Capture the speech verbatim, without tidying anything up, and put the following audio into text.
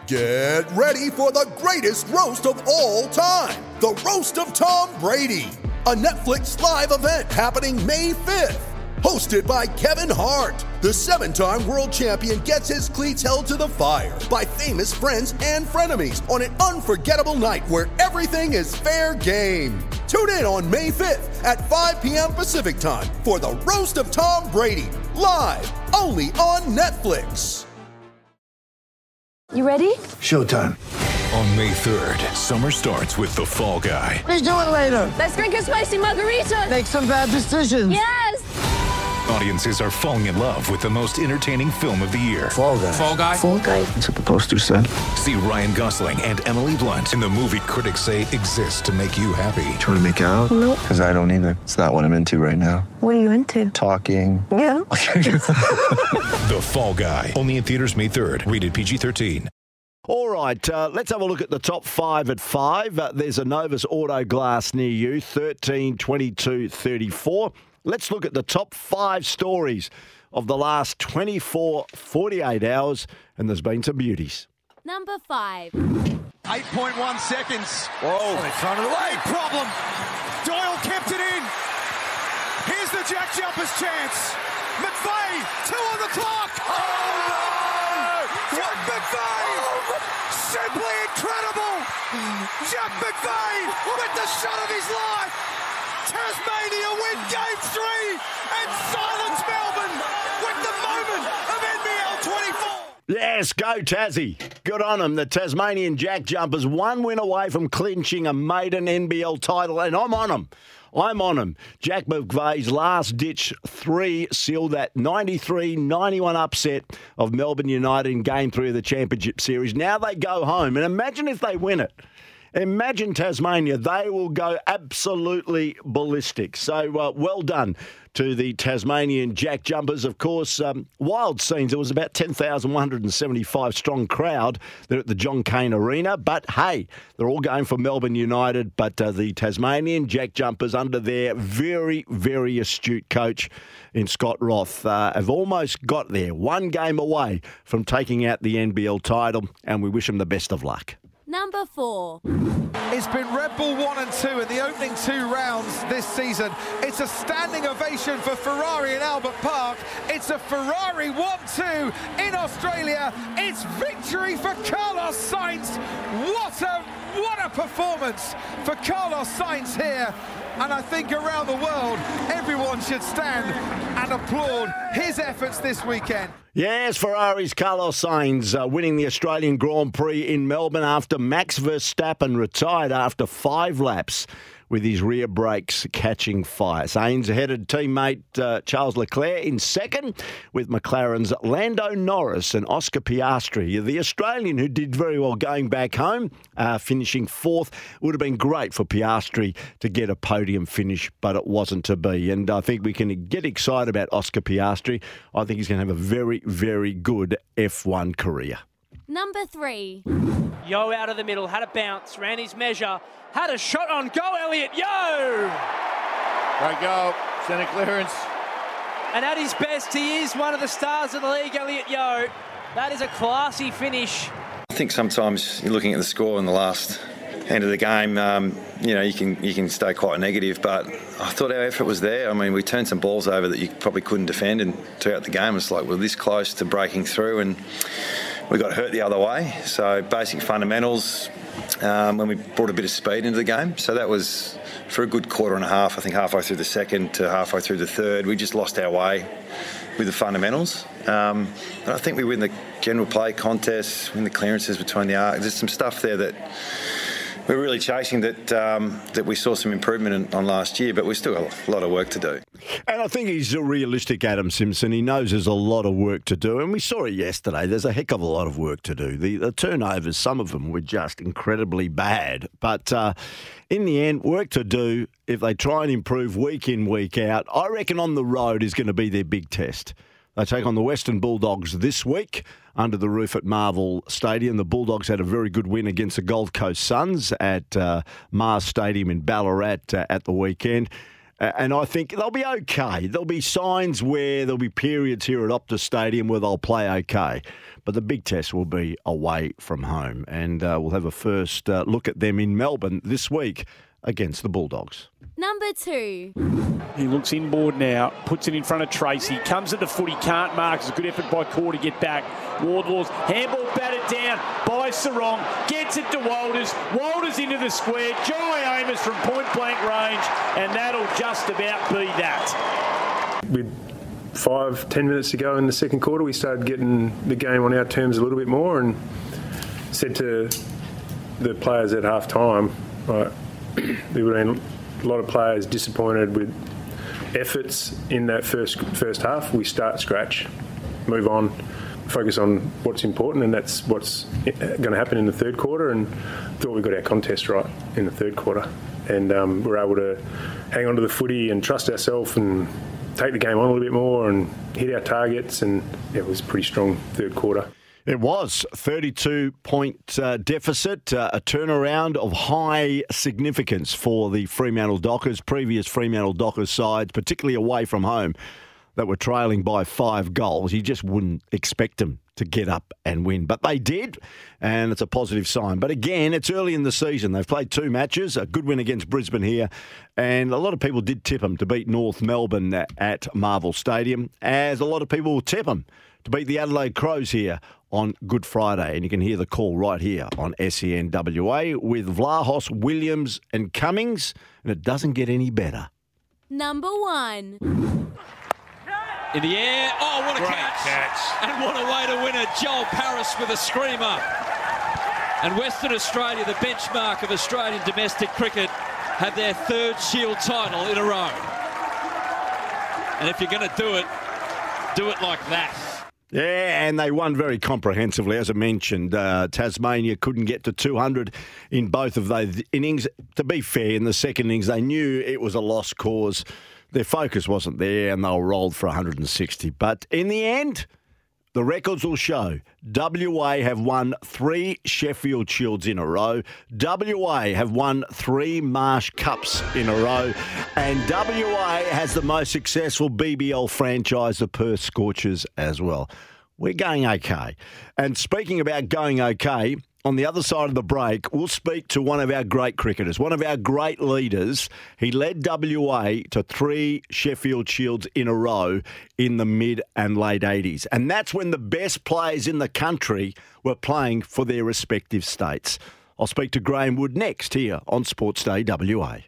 Get ready for the greatest roast of all time, the Roast of Tom Brady, a Netflix live event happening May fifth. Hosted by Kevin Hart, the seven-time world champion gets his cleats held to the fire by famous friends and frenemies on an unforgettable night where everything is fair game. Tune in on May fifth at five p.m. Pacific time for the Roast of Tom Brady, live only on Netflix. You ready? Showtime. On May third, summer starts with The Fall Guy. Let's do it later. Let's drink a spicy margarita. Make some bad decisions. Yes! Audiences are falling in love with the most entertaining film of the year. Fall Guy. Fall Guy? Fall Guy. That's what the poster said. See Ryan Gosling and Emily Blunt in the movie critics say exists to make you happy. Trying to make it out? Nope. Because I don't either. It's not what I'm into right now. What are you into? Talking. Yeah. The Fall Guy. Only in theaters May third. Rated P G thirteen. All right, uh, let's have a look at the top five at five. Uh, there's a Novus Auto Glass near you, thirteen twenty-two thirty-four. Let's look at the top five stories of the last twenty-four, forty-eight hours, and there's been some beauties. Number five. eight point one seconds. Whoa. In front of the leg problem. Doyle kept it in. Here's the Jack Jumpers chance. McVeigh, two on the clock. Oh, no! Jack McVeigh! Simply incredible! Jack McVeigh with the shot of his life! Tasmania win game three and silence Melbourne with the moment of N B L twenty-four! Yes, go Tassie. Good on them. The Tasmanian Jack Jumpers, one win away from clinching a maiden N B L title, and I'm on them. I'm on him. Jack McVeigh's last-ditch three sealed that ninety-three ninety-one upset of Melbourne United in Game three of the Championship Series. Now they go home, and imagine if they win it. Imagine Tasmania. They will go absolutely ballistic. So uh, well done to the Tasmanian Jack Jumpers. Of course, um, wild scenes. It was about ten thousand one hundred seventy-five strong crowd there at the John Cain Arena. But, hey, they're all going for Melbourne United. But uh, the Tasmanian Jack Jumpers, under their very, very astute coach in Scott Roth, uh, have almost got there, one game away from taking out the N B L title. And we wish them the best of luck. Number four. It's been Red Bull one and two in the opening two rounds this season. It's a standing ovation for Ferrari in Albert Park. It's a Ferrari one two in Australia. It's victory for Carlos Sainz. What a, what a performance for Carlos Sainz here. And I think around the world, everyone should stand and applaud his efforts this weekend. Yes, Ferrari's Carlos Sainz uh, winning the Australian Grand Prix in Melbourne after Max Verstappen retired after five laps with his rear brakes catching fire. Sainz headed teammate uh, Charles Leclerc in second, with McLaren's Lando Norris and Oscar Piastri. The Australian, who did very well going back home, uh, finishing fourth. Would have been great for Piastri to get a podium finish, but it wasn't to be. And I think we can get excited about Oscar Piastri. I think he's going to have a very, very good F one career. Number three. Yo out of the middle, had a bounce, ran his measure, had a shot on goal, Elliot Yo! Great goal, centre clearance. And at his best, he is one of the stars of the league, Elliot Yo. That is a classy finish. I think sometimes you're looking at the score in the last end of the game, um, you know, you can you can stay quite negative, but I thought our effort was there. I mean, we turned some balls over that you probably couldn't defend, and throughout the game it's like we're this close to breaking through, and we got hurt the other way. So basic fundamentals, um, when we brought a bit of speed into the game. So that was for a good quarter and a half, I think halfway through the second to halfway through the third. We just lost our way with the fundamentals. Um, and I think we win the general play contest, win the clearances between the arcs. There's some stuff there that we're really chasing that um, that we saw some improvement in, on last year, but we've still got a lot of work to do. And I think he's a realistic Adam Simpson. He knows there's a lot of work to do, and we saw it yesterday. There's a heck of a lot of work to do. The, the turnovers, some of them were just incredibly bad. But uh, in the end, work to do if they try and improve week in, week out. I reckon on the road is going to be their big test. They take on the Western Bulldogs this week under the roof at Marvel Stadium. The Bulldogs had a very good win against the Gold Coast Suns at uh, Mars Stadium in Ballarat uh, at the weekend. And I think they'll be okay. There'll be signs where there'll be periods here at Optus Stadium where they'll play okay. But the big test will be away from home. And uh, we'll have a first uh, look at them in Melbourne this week against the Bulldogs. Number two. He looks inboard now, puts it in front of Tracy, comes into foot, he can't mark. It's a good effort by Core to get back. Wardlaw's handball batted down by Sarong, gets it to Walters. Walters into the square, Jai Amos from point blank range, and that'll just about be that. With five, ten minutes to go in the second quarter, we started getting the game on our terms a little bit more and said to the players at half time, right, there would have been a lot of players disappointed with efforts in that first first half. We start scratch, move on, focus on what's important, and that's what's going to happen in the third quarter. And thought we got our contest right in the third quarter, and um, we're able to hang on to the footy and trust ourselves and take the game on a little bit more and hit our targets. And yeah, it was a pretty strong third quarter. It was thirty-two point uh, deficit, uh, a turnaround of high significance for the Fremantle Dockers, previous Fremantle Dockers sides, particularly away from home, that were trailing by five goals. You just wouldn't expect them to get up and win. But they did, and it's a positive sign. But again, it's early in the season. They've played two matches, a good win against Brisbane here, and a lot of people did tip them to beat North Melbourne at Marvel Stadium, as a lot of people will tip them to beat the Adelaide Crows here on Good Friday. And you can hear the call right here on S E N W A with Vlahos, Williams and Cummings, and it doesn't get any better. Number one. In the air. Oh, what a Great catch. catch. And what a way to win it. Joel Paris with a screamer. And Western Australia, the benchmark of Australian domestic cricket, have their third Shield title in a row. And if you're going to do it, do it like that. Yeah, and they won very comprehensively. As I mentioned, uh, Tasmania couldn't get to two hundred in both of those innings. To be fair, in the second innings, they knew it was a lost cause. Their focus wasn't there, and they were rolled for one hundred sixty. But in the end, the records will show W A have won three Sheffield Shields in a row. W A have won three Marsh Cups in a row. And W A has the most successful B B L franchise, the Perth Scorchers, as well. We're going okay. And speaking about going okay, on the other side of the break, we'll speak to one of our great cricketers, one of our great leaders. He led W A to three Sheffield Shields in a row in the mid and late eighties. And that's when the best players in the country were playing for their respective states. I'll speak to Graham Wood next here on Sports Day W A.